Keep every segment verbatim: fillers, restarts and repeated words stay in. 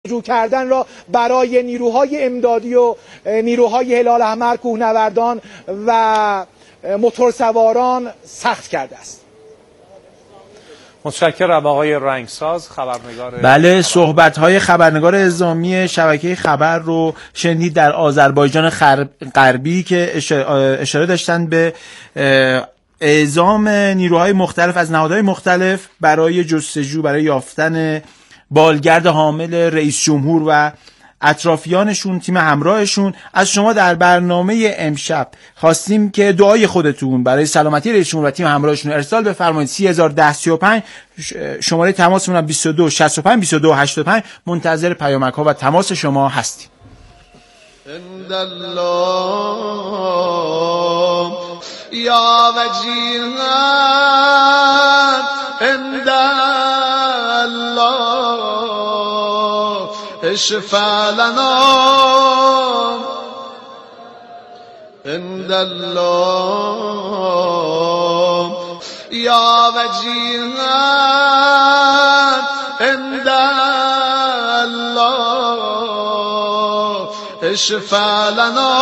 جستجو کردن را برای نیروهای امدادی و نیروهای هلال احمر، کوهنوردان و موتورسواران سخت کرده است. متشکرم آقای رنگساز، خبرنگار. بله، صحبت‌های خبرنگار اعزامی شبکه خبر رو شنید در آذربایجان غربی که اشاره داشتن به اعزام نیروهای مختلف از نهادهای مختلف برای جستجو، برای یافتن بالگرد حامل رئیس جمهور و اطرافیانشون، تیم همراهشون. از شما در برنامه امشب خواستیم که دعای خودتون برای سلامتی رئیس جمهور و تیم همراهشون ارسال بفرمایید. سی هزار و ده سی و پنج شماره تماسمون هم بیست و دو شصت و پنج بیست و دو هشتاد و پنج. منتظر پیامک ها و تماس شما هستیم. عند الله یا وجیهت عند الله اشفع لنا عند الله یا وجیهت عند الله اشفع لنا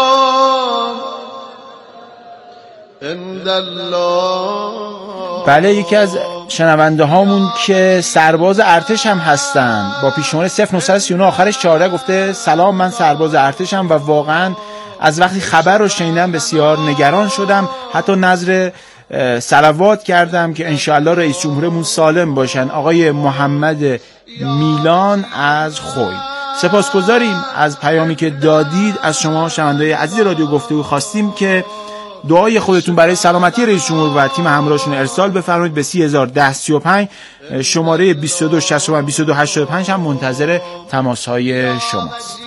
عند الله. بله، یکی از شنونده هامون که سرباز ارتش هم هستن با پیشنهاد صفر نه سه نه آخرش چهارده گفته سلام، من سرباز ارتشم و واقعا از وقتی خبر رو شنیدم بسیار نگران شدم، حتی نذر صلوات کردم که انشاءالله رئیس جمهورمون سالم باشن. آقای محمد میلان از خوی. سپاسگزاریم از پیامی که دادید. از شما شنونده‌های عزیز رادیو گفتگو خواستیم که دعای خودتون برای سلامتی رئیس جمهور و تیم همراهشون ارسال بفرمایید به سی هزار و ده سی و پنج شماره بیست و دو شصت و پنج بیست و دو هشتاد و پنج. هم منتظر تماس‌های شماست.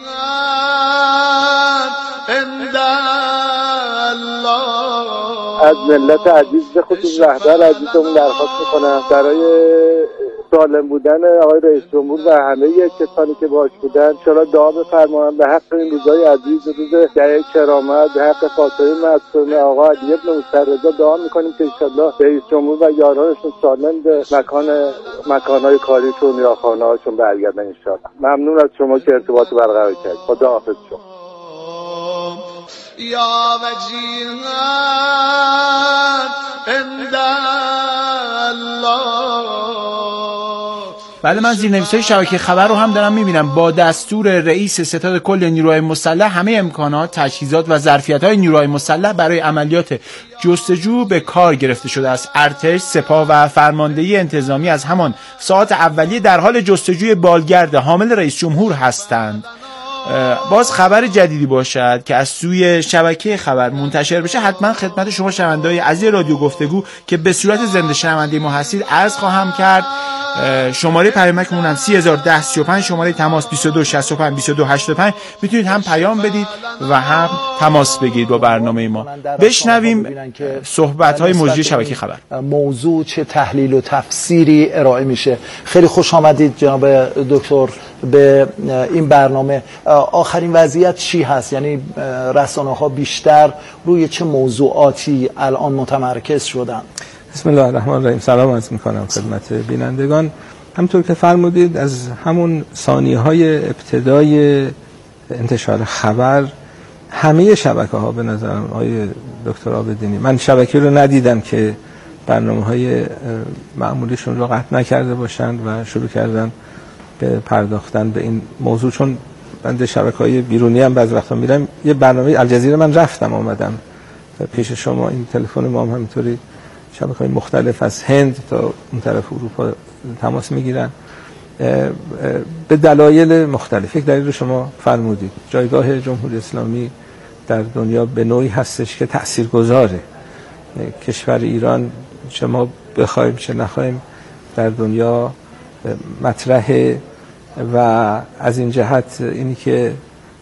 از ملت عزیز به خصوص رهبر عزیزمون درخواست میکنم برای سالم بودن آقای رئیس جمهور و همه کسانی که باش بودن چرا دعا بفرمایند به حق این روزهای عزیز، روز دهه کرامت، به حق فاطمه معصومه آقا علی ابن موسی دعا میکنیم که انشالله رئیس جمهور و یارانشون سالم به مکان مکانهای کاریشون یا خانه‌هاشون برگردن انشالله. ممنون از شما که ارتباط برقرار کردید. خداحافظ شما. یا وجیهت عند الله. بله، من زیرنویس‌های شبکه خبر رو هم دارم میبینم. با دستور رئیس ستاد کل نیروهای مسلح همه امکانات، تجهیزات و ظرفیت‌های نیروهای مسلح برای عملیات جستجو به کار گرفته شده است. ارتش، سپاه و فرماندهی انتظامی از همان ساعات اولیه در حال جستجوی بالگرد حامل رئیس جمهور هستند. باز خبر جدیدی باشد که از سوی شبکه خبر منتشر بشه حتما خدمت شما شنونده‌های عزیز رادیو گفتگو که به صورت زنده شنونده ما هستید عرض خواهم کرد. شماره پیامکمون هم سی هزار و ده سی و پنج، شماره تماس بیست و دو شصت و پنج بیست و دو هشتاد و پنج. میتونید هم پیام بدید و هم تماس بگیرید با برنامه ما. بشنویم صحبت‌های موجود شبکه خبر. موضوع چه تحلیل و تفسیری ارائه میشه. خیلی خوش آمدید جناب دکتر به این برنامه. آخرین وضعیت چی هست؟ یعنی رسانه‌ها بیشتر روی چه موضوعاتی الان متمرکز شدن؟ بسم الله الرحمن الرحیم. سلام عرض می‌کنم خدمت بینندگان. همونطور که فرمودید از همون ثانیه‌های ابتدای انتشار خبر همه شبکه‌ها به نظرم آقای دکتر عابدینی، من شبکه رو ندیدم که برنامه‌های معمولیشون رو قطع نکرده باشند و شروع کردن به پرداختن به این موضوع. چون بنده شبکه‌های بیرونی هم بعضی وقتا میرم، یه برنامه الجزیره من رفتم آمدم پیش شما، این تلفن ما هم همینطوری شبکه‌های مختلف از هند تا اون طرف اروپا تماس میگیرن به دلایل مختلف. یک دلیل رو شما فرمودید، جایگاه جمهوری اسلامی در دنیا به نوعی هستش که تاثیرگذاره. کشور ایران چه ما بخوایم چه نخوایم در دنیا مطرحه و از این جهت اینی که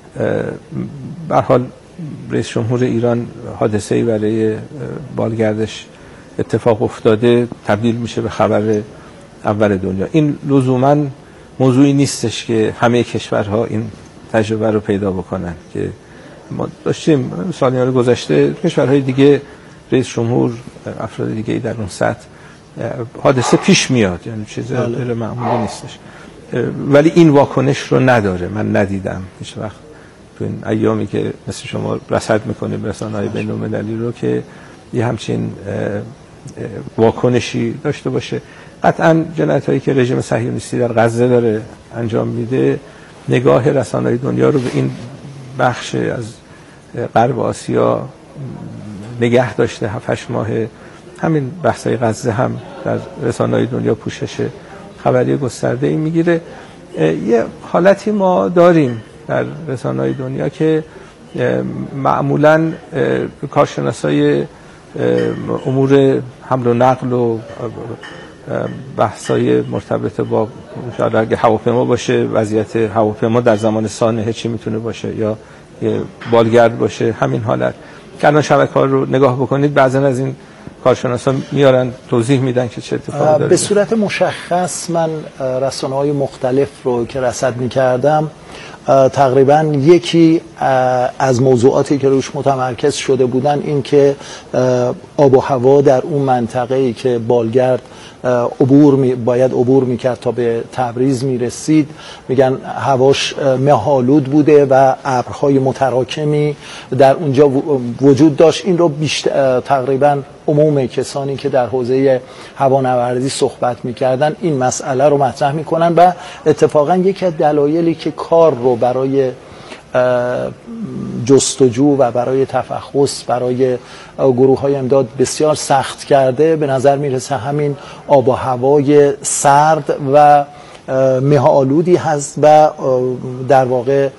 به هر حال رئیس جمهور ایران حادثه‌ای برای بالگردش اتفاق افتاده تبدیل میشه به خبر اول دنیا. این لزوما موضوعی نیستش که همه کشورها این تجربه رو پیدا بکنن که ما داشتیم سالیان گذشته کشورهای دیگه رئیس جمهور افراد دیگه در اون سطح حادثه پیش میاد، یعنی چیز غیر معمولی نیستش. ولی این واکنش رو نداره. من ندیدم هیچ وقت تو این ایامی که مثل شما رصد میکنیم رسانه‌های بین‌المللی رو که یه همچین واکنشی داشته باشه. قطعا جنایت‌هایی که رژیم صهیونیستی در غزه داره انجام میده، نگاه رسانه‌های دنیا رو به این بخش از غرب آسیا نگه داشته. هفت هشت ماه همین بحث‌های غزه هم در رسانه‌های دنیا پوشش خبری گسترده‌ای میگیره. یه حالتی ما داریم در رسانه‌های دنیا که معمولاً کارشناسای امور حمل و نقل و بحث‌های مرتبط با شاید اگه هواپیما باشه، وضعیت هواپیما در زمان سانحه چی میتونه باشه، یا یه بالگرد باشه، همین حالت که الان شبکه‌ها رو نگاه بکنید بعضن از این کارشناسا میارن توضیح میدن که چه اتفاقی داره. به صورت مشخص من رسانه‌های مختلف رو که رصد می‌کردم تقریبا یکی از موضوعاتی که روش متمرکز شده بودن این که آب و هوا در اون منطقه‌ای که بالگرد عبور می باید عبور میکرد تا به تبریز میرسید، میگن هواش مه‌آلود بوده و ابرهای متراکمی در اونجا وجود داشت. این رو بیشتر تقریبا عموم کسانی که در حوزه هوانوردی صحبت میکردن این مسئله رو مطرح میکنن و اتفاقا یکی از دلایلی که کار رو برای جستجو و برای تفحص برای گروه های امداد بسیار سخت کرده به نظر میرسه همین آب و هوای سرد و مه‌آلودی هست و در واقع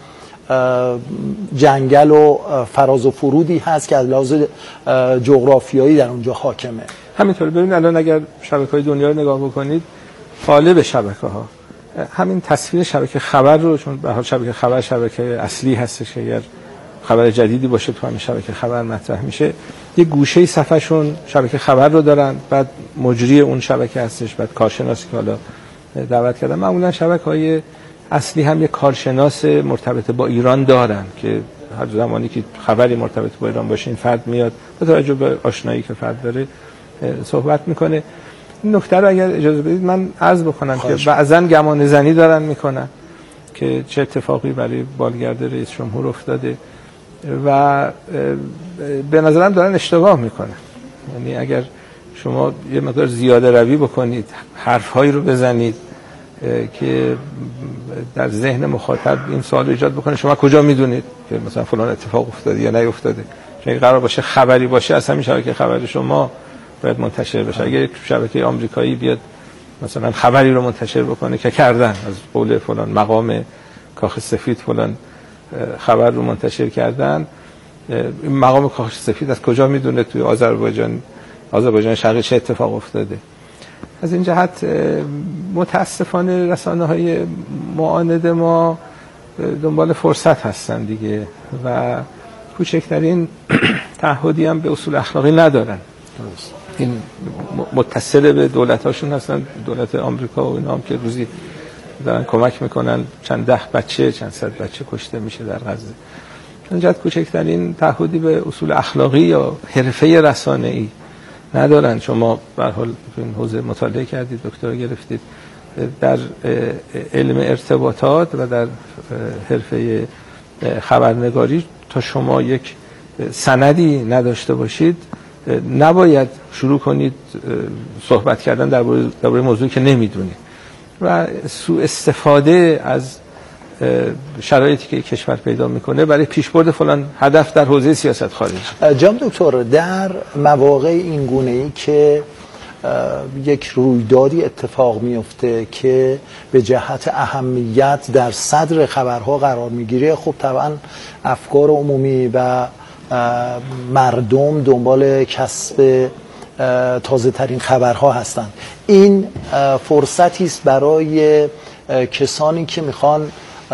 جنگل و فراز و فرودی هست که از لحاظ جغرافیایی در اونجا حاکمه. همینطور ببین الان اگر شبکه‌های دنیا رو نگاه بکنید، قالب شبکه‌ها همین تصویر شبکه خبر رو، چون به هر شبکه خبر شبکه اصلی هستش که اگر خبر جدیدی باشه تو همین شبکه خبر مطرح میشه، یه گوشه صفحه‌شون شبکه خبر رو دارن، بعد مجری اون شبکه هستش، بعد کارشناسی که حالا دعوت کردن. معمولا شبکه‌های اصلی هم یه کارشناس مرتبط با ایران دارن که هر زمانی که خبری مرتبط با ایران باشه این فرد میاد با توجه به آشنایی که فرد داره صحبت میکنه. این نکته رو اگر اجازه بدید من عرض بکنم که بعضن گمان زنی دارن میکنن که چه اتفاقی برای بالگرد رئیس جمهور افتاده و به نظرم دارن اشتباه میکنن. یعنی اگر شما یه مقدار زیاده روی بکنید، حرفهایی رو بزنید که در ذهن مخاطب این سوال ایجاد بکنه شما کجا میدونید که مثلا فلان اتفاق افتاده یا نیفتاده، چون اگه قرار باشه خبری باشه از همین شبکه خبر شما باید منتشر بشه. اگه یک شبکه آمریکایی بیاد مثلا خبری رو منتشر بکنه که کردن از قول فلان مقام کاخ سفید فلان خبر رو منتشر کردن، این مقام کاخ سفید از کجا میدونه توی آذربایجان آذربایجان شرقی چه اتفاق افتاده؟ از این جهت متاسفانه رسانه‌های معاند ما دنبال فرصت هستن دیگه و کوچکترین تعهدی هم به اصول اخلاقی ندارن. این متصل به دولت‌هاشون هستن، دولت آمریکا و اینا هم که روزی دارن کمک میکنن چند ده بچه چند صد بچه کشته میشه در غزه. چون جد کوچکترین تعهدی به اصول اخلاقی یا حرفه رسانه‌ای ندارن. شما به هر حال این حوزه مطالعه کردید، دکترا گرفتید، در علم ارتباطات و در حرفه خبرنگاری تا شما یک سندی نداشته باشید نباید شروع کنید صحبت کردن درباره موضوعی که نمیدونید و سوء استفاده از شرایطی که کشور پیدا میکنه برای پیشبرد فلان هدف در حوزه سیاست خارجی. جناب دکتر، در مواقع این گونه‌ای که یک رویدادی اتفاق میفته که به جهت اهمیت در صدر خبرها قرار میگیره، خب طبعا افکار عمومی و مردم دنبال کسب تازه ترین خبرها هستند. این فرصتی است برای کسانی که میخوان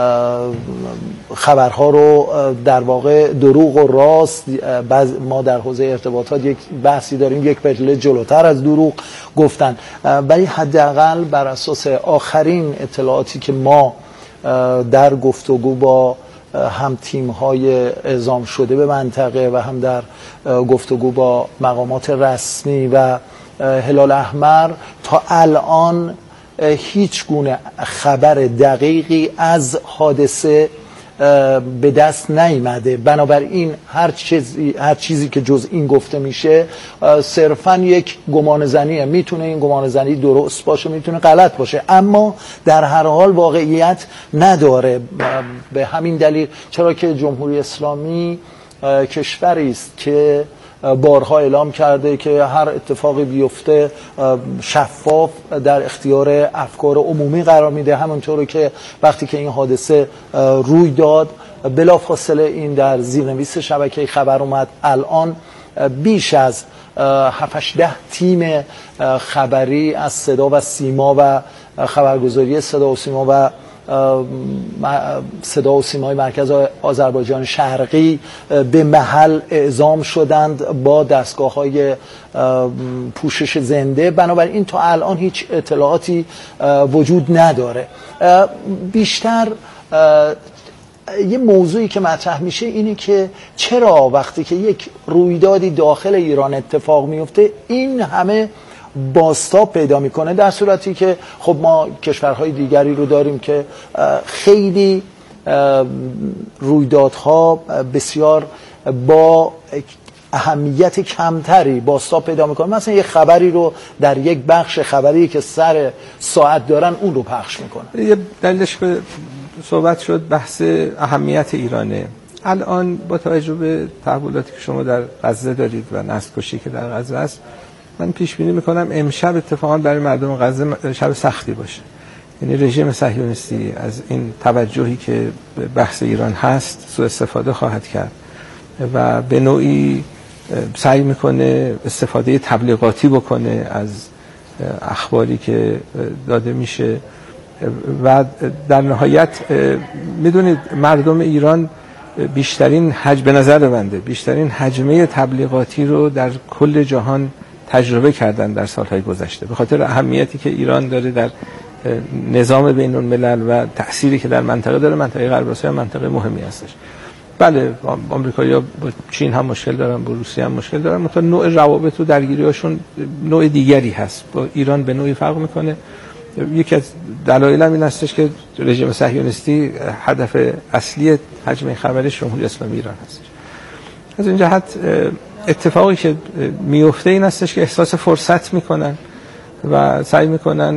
خبرها رو در واقع دروغ و راست، ما در حوزه ارتباطات یک بحثی داریم یک پله جلوتر از دروغ گفتن، ولی حداقل بر اساس آخرین اطلاعاتی که ما در گفتگو با هم تیم‌های اعزام شده به منطقه و هم در گفتگو با مقامات رسمی و هلال احمر تا الان هیچ گونه خبر دقیقی از حادثه به دست نیامده. بنابراین هر چیزی هر چیزی که جز این گفته میشه صرفا یک گمان زنیه. میتونه این گمان زنی درست باشه، میتونه غلط باشه، اما در هر حال واقعیت نداره. به همین دلیل چرا که جمهوری اسلامی کشوری است که بارها اعلام کرده که هر اتفاقی بیفته شفاف در اختیار افکار عمومی قرار میده، همونطور که وقتی که این حادثه روی داد بلافاصله این در زیرنویس شبکه خبر اومد. الان بیش از هفت ده تیم خبری از صدا و سیما و خبرگزاری صدا و سیما و صدا و سیمای مرکز آذربایجان شرقی به محل اعزام شدند با دستگاه‌های پوشش زنده. بنابراین تا الان هیچ اطلاعاتی وجود نداره. بیشتر یه موضوعی که مطرح میشه اینه که چرا وقتی که یک رویدادی داخل ایران اتفاق میفته این همه بازتاب پیدا میکنه، در صورتی که خب ما کشورهای دیگری رو داریم که خیلی رویدادها بسیار با اهمیت کمتری بازتاب پیدا میکنه. مثلا یه خبری رو در یک بخش خبری که سر ساعت دارن اون رو پخش میکنه. یه دلیلش که صحبت شد بحث اهمیت ایرانه. الان با توجه به تحولاتی که شما در غزه دارید و نسل‌کشی که در غزه است، من پیش بینی میکنم امشب اتفاقا برای مردم غزه شب سختی باشه. یعنی رژیم صهیونیستی از این توجهی که به بحث ایران هست سوء استفاده خواهد کرد و به نوعی سعی میکنه استفاده تبلیغاتی بکنه از اخباری که داده میشه و در نهایت میدونید مردم ایران بیشترین حجم به نظر بنده بیشترین حجمه تبلیغاتی رو در کل جهان تجربه کردن در سالهای گذشته، به خاطر اهمیتی که ایران داره در نظام بین الملل و تأثیری که در منطقه داره. منطقه غرب آسیا منطقه مهمی هستش. بله آمریکایی‌ها با چین هم مشکل دارن، با روسیه هم مشکل دارن، مثلا نوع روابط و درگیری‌هاشون نوع دیگری هست. با ایران به نوعی فرق میکنه. یکی از دلایل هم این هستش که رژیم صهیونیستی هدف اصلی حجم خبری جمهوری اسلامی ایران هستش. از این جهت اتفاقی که میفته این هستش که احساس فرصت میکنن و سعی میکنن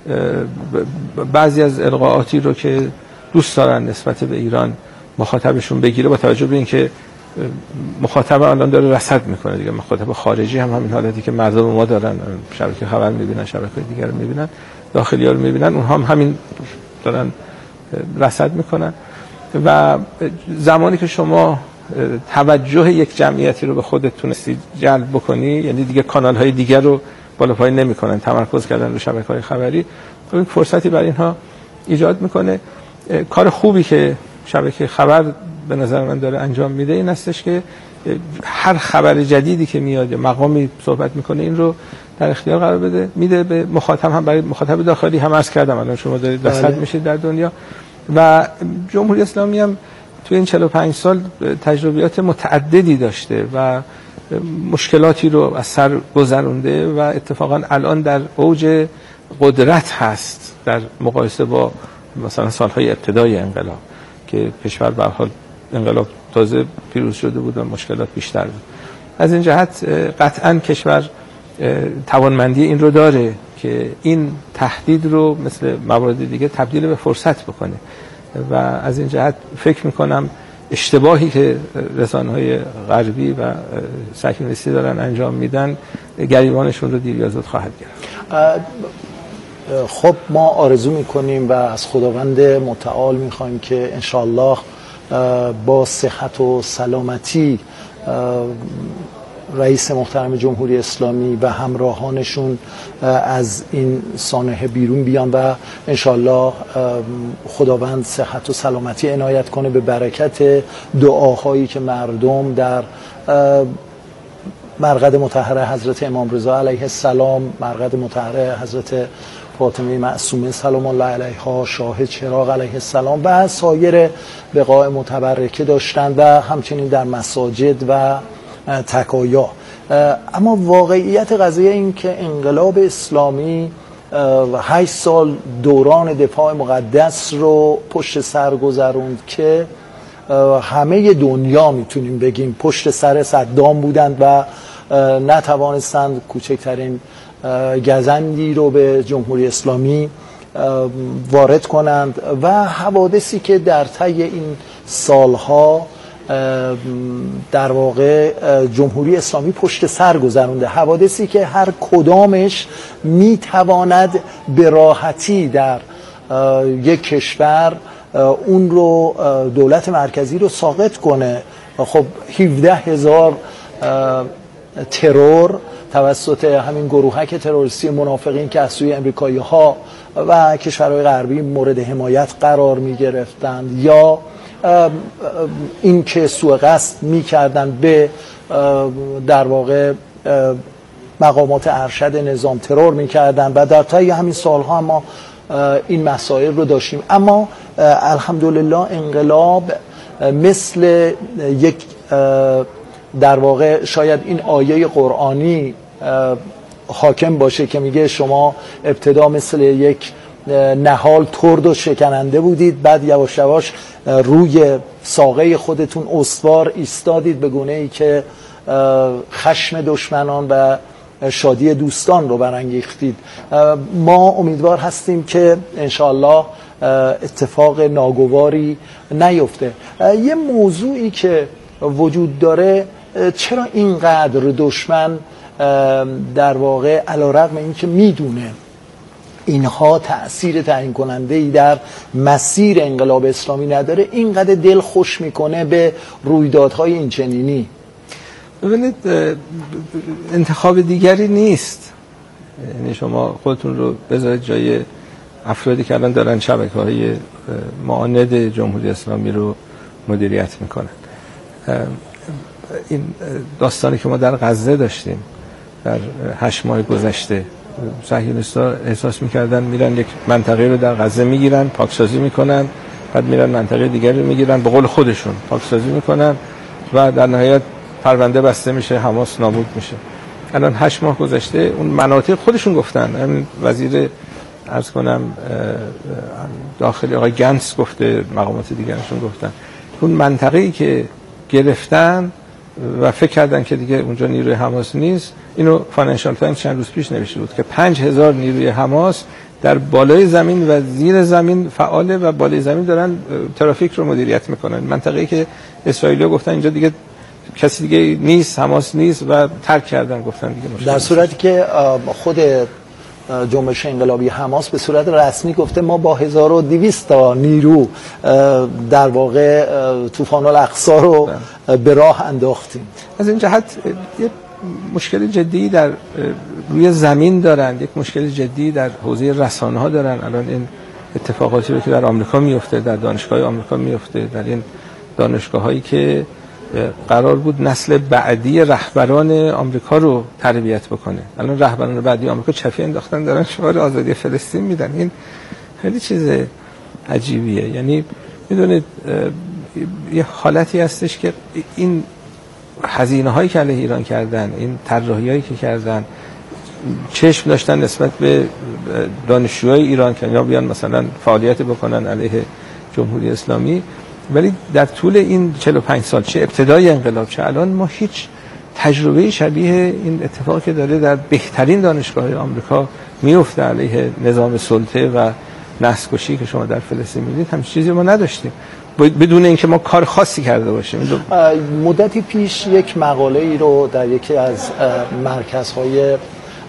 بعضی از القاءاتی رو که دوست دارن نسبت به ایران مخاطبشون بگیره، با توجه به اینکه مخاطب الان داره رصد میکنه دیگه. مخاطب خارجی هم همین حالتی که مردم ما دارن، شبکه خبر میبینن، شبکه دیگر رو میبینن، داخلی ها رو میبینن، اونها هم همین دارن رصد میکنن. و زمانی که شما توجه یک جمعیتی رو به خودت تونستی جلب بکنی، یعنی دیگه کانال های دیگر رو بالا پایین نمیکنن، تمرکز کردن رو شبکه های خبری، این فرصتی برای اینها ایجاد میکنه. کار خوبی که شبکه خبر به نظر من داره انجام میده این هستش که هر خبر جدیدی که میاد یا مقامی صحبت میکنه این رو در اختیار قرار بده، میده به مخاطب، هم برای مخاطب داخلی هم عرض کردم الان شما دارید رصد میشید در دنیا. و جمهوری اسلامی هم توی این چهل و پنج سال تجربیات متعددی داشته و مشکلاتی رو از سر گذرونده و اتفاقا الان در اوج قدرت هست در مقایسه با مثلا سالهای ابتدای انقلاب که کشور به هر حال انقلاب تازه پیروز شده بود و مشکلات بیشتر بود. از این جهت قطعا کشور توانمندی این رو داره که این تهدید رو مثل موارد دیگه تبدیل به فرصت بکنه و از این جهت فکر میکنم اشتباهی که رسانه‌های غربی و صهیونیستی دارن انجام میدن گریبانشون رو دیر یا زود خواهد گرفت. خب ما آرزو میکنیم و از خداوند متعال میخوایم که انشالله با صحت و سلامتی رئیس محترم جمهوری اسلامی و همراهانشون از این سانحه بیرون بیان و انشالله خداوند صحت و سلامتی عنایت کنه به برکت دعاهایی که مردم در مرقد مطهر حضرت امام رضا علیه السلام، مرقد مطهر حضرت فاطمه معصومه سلام الله علیها، شاه چراغ علیه السلام و سایر بقاع متبرکه داشتند و همچنین در مساجد و تکایا. اما واقعیت قضیه این که انقلاب اسلامی هشت سال دوران دفاع مقدس رو پشت سر گذروند که همه دنیا میتونیم بگیم پشت سر صدام بودند و نتوانستند کوچکترین گزندی رو به جمهوری اسلامی وارد کنند و حوادثی که در طی این سالها در واقع جمهوری اسلامی پشت سر گذرونده، حوادثی که هر کدامش میتواند به راحتی در یک کشور اون رو دولت مرکزی رو ساقط کنه. خب هفده هزار ترور توسط همین گروهک تروریستی منافقین که از سوی امریکایی ها و کشورهای غربی مورد حمایت قرار می گرفتند یا این که سوء قصد می کردن به در واقع مقامات ارشد نظام ترور می کردن و در طی همین سالها ما این مسائل رو داشتیم. اما الحمدلله انقلاب مثل یک در واقع شاید این آیه قرآنی حاکم باشه که میگه شما ابتدا مثل یک نهال ترد و شکننده بودید، بعد یواش یواش روی ساقه خودتون استوار ایستادید به گونه ای که خشم دشمنان و شادی دوستان رو برانگیختید. ما امیدوار هستیم که انشاءالله اتفاق ناگواری نیفته. یه موضوعی که وجود داره، چرا اینقدر دشمن در واقع علیرغم اینکه میدونه اینها تأثیر تعیین کننده ای در مسیر انقلاب اسلامی نداره، اینقدر دل خوش میکنه به رویدادهای اینچنینی؟ ببینید انتخاب دیگری نیست. یعنی شما خودتون رو بذارید جای افرادی که الان دارن شبکه‌های معاند جمهوری اسلامی رو مدیریت میکنن. این داستانی که ما در غزه داشتیم در هشت ماه گذشته، صهیونیست‌ها احساس میکردن میرن یک منطقه رو در غزه میگیرن، پاکسازی میکنن، بعد میرن منطقه دیگری رو میگیرن، به قول خودشون پاکسازی میکنن و در نهایت پرونده بسته میشه، حماس نابود میشه. الان هشت ماه گذشته اون مناطق خودشون گفتن، همین وزیر عرض کنم داخلی آقای گنس گفته، مقامات دیگرشون گفتن، اون منطقه‌ای که گرفتن و فکر کردن که دیگه اونجا نیروی حماس نیست، اینو فاینانشال تایمز چند روز پیش نوشته بود که پنج هزار نیروی حماس در بالای زمین و زیر زمین فعاله و بالای زمین دارن ترافیک رو مدیریت میکنن. منطقه‌ای که اسرائیلی‌ها گفتن اینجا دیگه کسی دیگه نیست، حماس نیست و ترک کردن، گفتن دیگه مشکل. در صورتی که خود جنبش انقلابی حماس به صورت رسمی گفته ما با هزار و دویست تا نیرو در واقع طوفان الاقصی رو به راه انداختیم. از این جهت یک مشکل جدی در روی زمین دارن، یک مشکل جدی در حوزه رسانه ها دارن. الان این اتفاقاتی رو که در آمریکا میفته، در دانشگاه آمریکا میفته، در این دانشگاه هایی که قرار بود نسل بعدی رهبران آمریکا رو تربیت بکنه، الان رهبران بعدی آمریکا چفی انداختن دارن شعار آزادی فلسطین میدن. این خیلی چیز عجیبیه. یعنی میدونید یه حالتی هستش که این هزینه هایی که علیه ایران کردن، این طراحی هایی که کردن، چشم داشتن نسبت به دانشجوهای ایران که یا بیان مثلا فعالیت بکنن علیه جمهوری اسلامی، ولی در طول این چهل و پنج سال، چه ابتدای انقلاب چه الان، ما هیچ تجربه شبیه این اتفاقی که داره در بهترین دانشگاه‌های آمریکا میفته علیه نظام سلطه و نسل‌کشی که شما در فلسطین می‌بینید، همچین چیزی ما نداشتیم بدون اینکه ما کار خاصی کرده باشیم. مدتی پیش یک مقاله ای رو در یکی از مرکزهای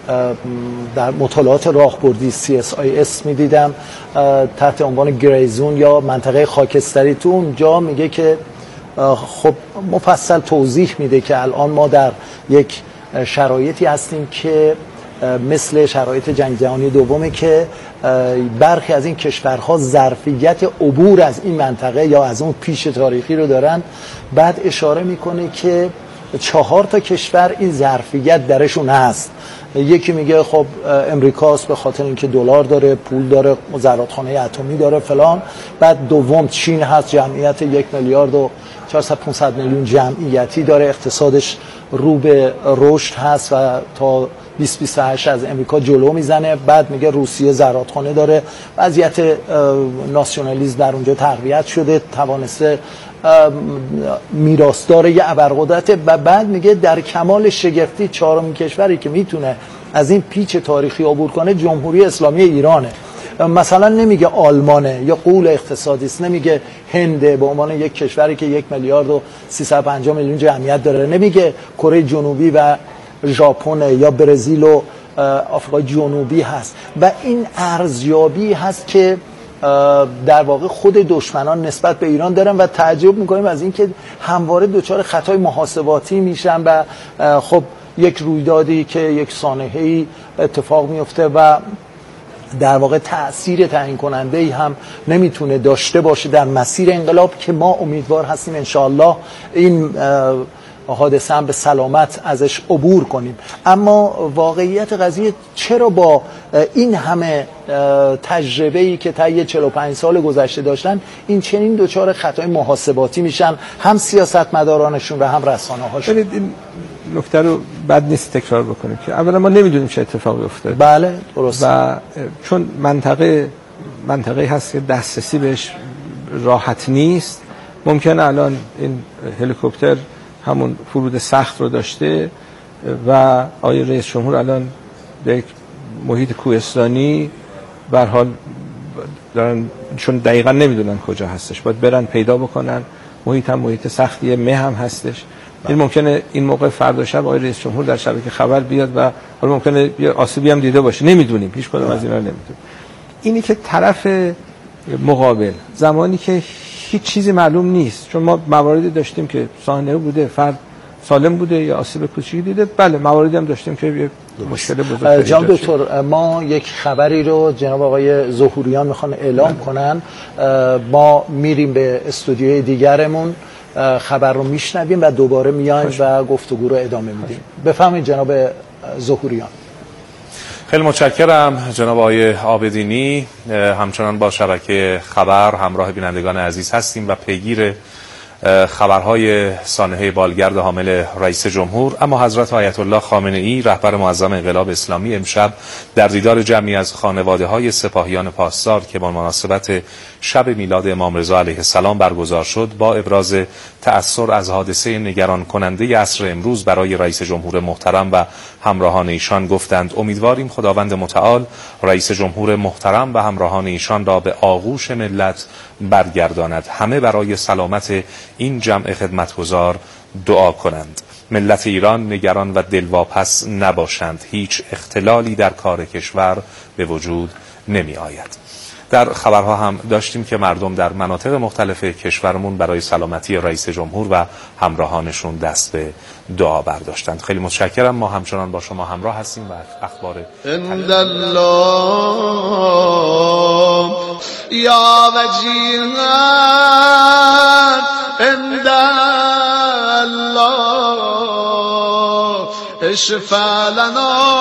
در مطالعات راهبردی سی اس آی اس می‌دیدم تحت عنوان گریزون یا منطقه خاکستری. تو اونجا میگه که خب مفصل توضیح میده که الان ما در یک شرایطی هستیم که مثل شرایط جنگ جهانی دومه که برخی از این کشورها ظرفیت عبور از این منطقه یا از اون پیش تاریخی رو دارن. بعد اشاره میکنه که چهار تا کشور این ظرفیت درشون هست. یکی میگه خب امریکاست به خاطر اینکه دلار داره، پول داره، زرادخانه اتمی داره فلان. بعد دوم چین هست، جمعیت یک میلیارد و چهارصد پانصد میلیون جمعیتی داره، اقتصادش رو به رشد هست و تا بیست بیست و هشت از امریکا جلو میزنه، بعد میگه روسیه زرادخانه داره، وضعیت ناسیونالیسم در اونجا تقویت شده، توانسته میراثدار یه ابرقدرت، و بعد میگه در کمال شگفتی چهارمین کشوری که میتونه از این پیچ تاریخی عبور کنه جمهوری اسلامی ایرانه. مثلا نمیگه آلمانه یا غول اقتصادی است، نمیگه هنده به عنوان یک کشوری که یک میلیارد و سیصد و پنجاه میلیون جمعیت داره، نمیگه کره جنوبی و ژاپن یا برزیل و آفریقای جنوبی هست. و این ارزیابی هست که در واقع خود دشمنان نسبت به ایران دارن و تعجب میکنیم از اینکه همواره دچار خطای محاسباتی میشن و خب یک رویدادی که یک سانحه‌ای اتفاق میفته و در واقع تأثیر تعیین کننده ای هم نمیتونه داشته باشه در مسیر انقلاب که ما امیدوار هستیم انشاءالله این حادثه هم به سلامت ازش عبور کنیم. اما واقعیت قضیه چرا با این همه تجربه‌ای که طی چهل و پنج سال گذشته داشتن این چنین دچار خطای محاسباتی میشن، هم سیاستمدارانشون و هم رسانه‌هاشون؟ این نکته رو بد نیست تکرار بکنیم که اولا ما نمیدونیم چه اتفاقی افتاده. بله درست. و چون منطقه منطقه هست که دسترسی بهش راحت نیست، ممکنه الان این هلیکوپتر همون فرود سخت رو داشته و آقای رئیس جمهور الان در یک محیط کوهستانی به هر حال دارن، چون دقیقاً نمیدونن کجا هستش، باید برن پیدا بکنن. محیط هم محیط سختیه، مه هم هستش. این ممکنه این موقع فردا شب آقای رئیس جمهور در شبکه خبر بیاد و حالا ممکنه یه آسیبی هم دیده باشه، نمیدونیم، هیچ کدوم از اینا رو نمیدونیم. اینی که طرف مقابل زمانی که هیچ چیزی معلوم نیست، چون ما مواردی داشتیم که صحنه بوده فرد سالم بوده یا آسیب کوچیکی دیده، بله مواردی هم داشتیم که یه مشکل بزرگ. جناب دکتر ما یک خبری رو جناب آقای ظهوریان میخوان اعلام بله. کنن، ما میریم به استودیوی دیگرمون، خبر رو میشنویم و دوباره میایم و گفتگو رو ادامه میدیم. بفرمایید جناب ظهوریان. خیلی متشکرم جناب آقای عابدینی. همچنان با شبکه خبر همراه بینندگان عزیز هستیم و پیگیر خبرهای سانحه بالگرد حامل رئیس جمهور. اما حضرت آیت الله خامنه ای رهبر معظم انقلاب اسلامی امشب در دیدار جمعی از خانواده های سپاهیان پاسدار که با مناسبت شب میلاد امام رضا علیه السلام برگزار شد با ابراز تأثر از حادثه نگران کننده عصر امروز برای رئیس جمهور محترم و همراهان ایشان گفتند امیدواریم خداوند متعال رئیس جمهور محترم و همراهان ایشان را به آغوش ملت برگرداند. همه برای سلامت این جمع خدمتگزار دعا کنند. ملت ایران نگران و دلواپس نباشند. هیچ اختلالی در کار کشور به وجود نمی آید. در خبرها هم داشتیم که مردم در مناطق مختلف کشورمون برای سلامتی رئیس جمهور و همراهانشون دست به دعا برداشتند. خیلی متشکرم. ما همچنان با شما همراه هستیم و اخبار عند الله یا وجیها عند الله اشفع لنا.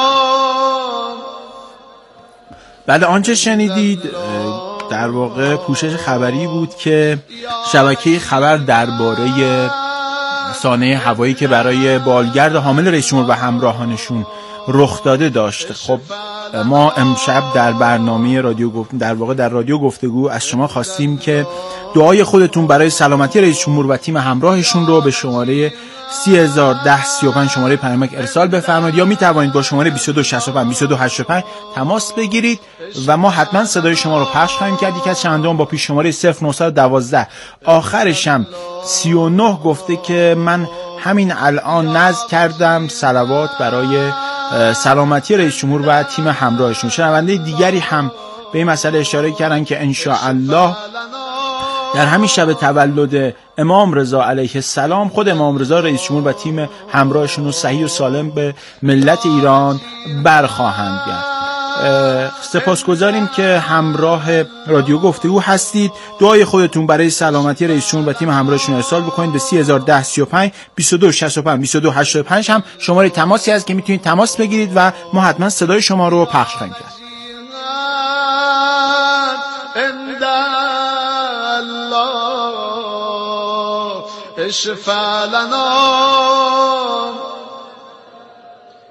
بله آنچه شنیدید در واقع پوشش خبری بود که شبکه خبر درباره سانحه هوایی که برای بالگرد حامل رئیس جمهور و همراهانشون رخ داده داشت. خب ما امشب در برنامه رادیو گفت در واقع در رادیو گفتگو از شما خواستیم که دعای خودتون برای سلامتی رئیس جمهور و تیم همراهشون رو به شماره سی هزار و ده سی و پنج شماره پیامک ارسال بفرمایید یا می توانید با شماره بیست و دو شصت و پنج بیست و دو هشتاد و پنج تماس بگیرید و ما حتما صدای شما رو پخش خواهیم کرد. یک از چندم با پیش شماره صفر نه یک دو آخرش هم سی و نه گفته که من همین الان نذر کردم صلوات برای سلامتی رئیس جمهور و تیم همراهشون. شنونده دیگری هم به این مسئله اشاره کردن که ان شاء الله در همین شب تولد امام رضا علیه السلام خود امام رضا رئیس جمهور و تیم همراهشون رو صحیح و سالم به ملت ایران برخواهند گرد. سپاسگزاریم که همراه رادیو گفتگو هستید. دعای خودتون برای سلامتی رئیس جمهور و تیم همراهشون ارسال بکنید به سی هزار و ده سی و پنج بیست و دو شصت و پنج بیست و دو هشتاد و پنج هم شماره تماسی هست که میتونید تماس بگیرید و ما حتما صدای شما رو پخش خواهیم کرد.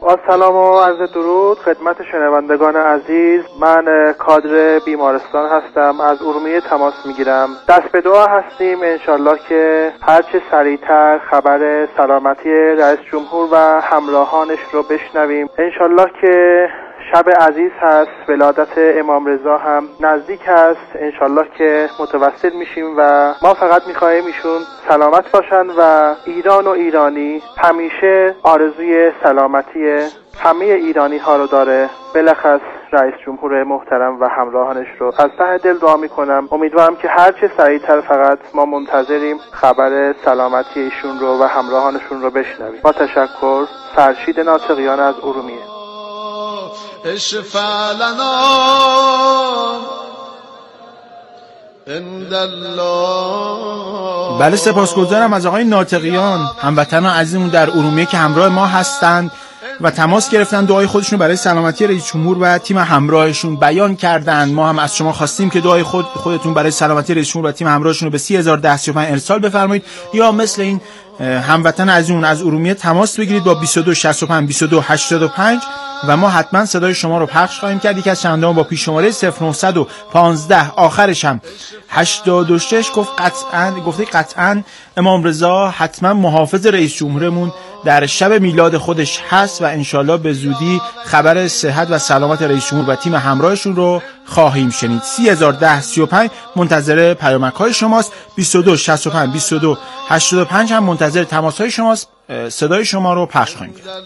با سلام و عرض درود خدمت شنوندگان عزیز. من کادر بیمارستان هستم، از ارومیه تماس میگیرم. دست به دعا هستیم انشالله که هرچه سریعتر خبر سلامتی رئیس جمهور و همراهانش رو بشنویم. انشالله که شب عزیز هست، ولادت امام رضا هم نزدیک هست، انشالله که متوسل میشیم و ما فقط میخواهیم ایشون سلامت باشن و ایران و ایرانی همیشه آرزوی سلامتی همه ایرانی ها رو داره. بلخص رئیس جمهور محترم و همراهانش رو از ته دل دعا میکنم. امیدوارم که هرچه سریعتر فقط ما منتظریم خبر سلامتی ایشون رو و همراهانشون رو بشنویم. با تشکر، فرشید ناطقیان از ارومیه. اشفع لنا عند الله. بله، سپاسگزارم از آقای ناطقیان، هموطنان عزیزمون در ارومیه که همراه ما هستند و تماس گرفتن، دعای خودشون برای سلامتی رئیس جمهور و تیم همراهشون بیان کردند. ما هم از شما خواستیم که دعای خود خودتون برای سلامتی رئیس جمهور و تیم همراهشون رو به سی هزار و ده سی و پنج ارسال بفرمایید، یا مثل این هموطن عزیزمون از ارومیه تماس بگیرید با بیست و دو شصت و پنج بیست و دو هشتاد و پنج و ما حتما صدای شما رو پخش خواهیم کرد. یکی از چندان با پیش شماره صفر نه یک پنج آخرش هم هشتاد و شش گفت قطعاً گفته قطعاً امام رضا حتما محافظ رئیس جمهورمون در شب میلاد خودش هست و انشالله به زودی خبر صحت و سلامت رئیس جمهور و تیم همراهشون رو خواهیم شنید. سی هزار و ده سی و پنج منتظر پیامک‌های شماست. بیست و دو شصت و پنج بیست و دو هشتاد و پنج هم منتظر تماس‌های شماست. صدای شما رو پخش خواهیم کرد.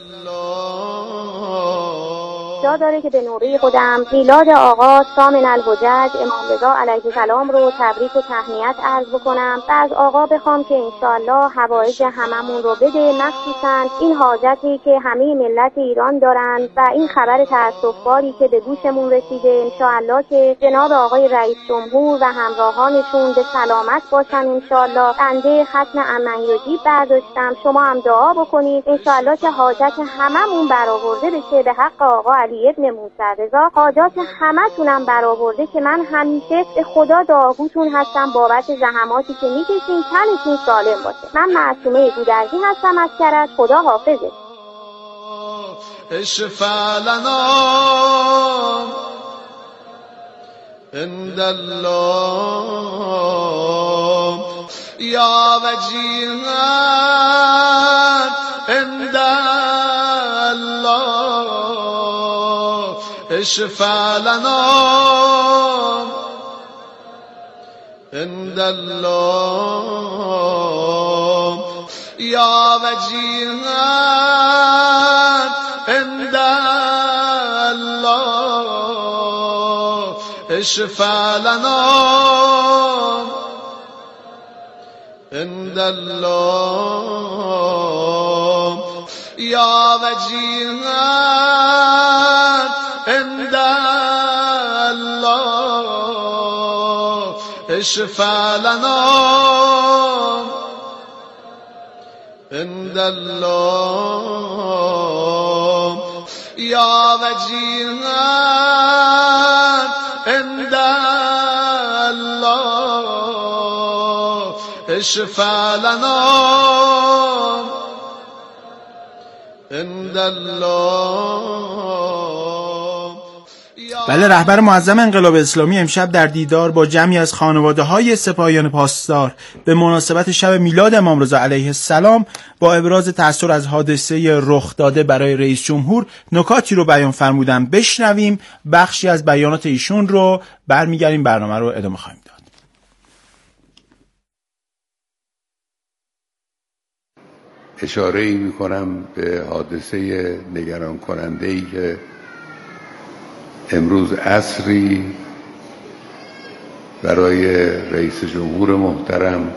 جا داره که به نوبه خودم میلاد آقا سامن الحجج امام رضا علیه السلام رو تبریک و تهنیت عرض بکنم و از آقا بخوام که انشالله حوائج هممون رو بده، مخصوصا این حاجتی که همه ملت ایران دارن و این خبر تأسف‌باری که به گوشمون رسیده. انشالله که جناب آقای رئیس جمهور و همراهانشون به سلامت باشن. انشالله بنده ختم امنیاجی برداشتم، شما هم دعا بکنید انشالله که حاجت هممون برآورده بشه به حق آقا علی ابن موسی رضا. حاجات همتونم برآورده که من همیشه به خدا دعاگوتون هستم بابت زحماتی که میکشین، تنتون سالم باشه. من معصومه گودرزی هستم از کرج. خدا حافظه. اشفع لنا عند الله یا وجیها عند الله. اشفع لنا عند الله یا وجیها عند الله. اشفع لنا عند الله یا وجیها عند الله. اشفع لنا عند الله یا وجیها عند الله. اشفع لنا عند الله. بله، رهبر معظم انقلاب اسلامی امشب در دیدار با جمعی از خانواده‌های سپاهیان پاسدار به مناسبت شب میلاد امام رضا علیه السلام با ابراز تأثیر از حادثه رخ داده برای رئیس جمهور نکاتی رو بیان فرمودن. بشنویم بخشی از بیانات ایشون رو، برمیگردیم برنامه رو ادامه خواهیم داد. اشاره ای می کنم به حادثه نگران کننده ای که امروز عصری برای رئیس جمهور محترم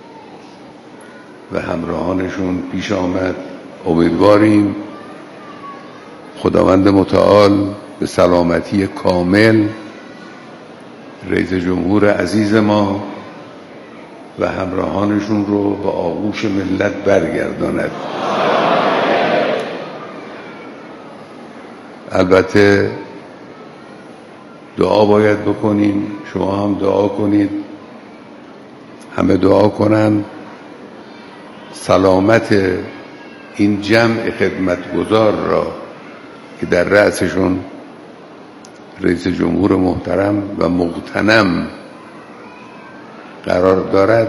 و همراهانشون پیش آمد. امیدواریم خداوند متعال به سلامتی کامل رئیس جمهور عزیز ما و همراهانشون رو به آغوش ملت برگرداند. البته دعا باید بکنیم، شما هم دعا کنید، همه دعا کنن سلامت این جمع خدمتگزار را که در رأسشون رئیس جمهور محترم و مغتنم قرار دارد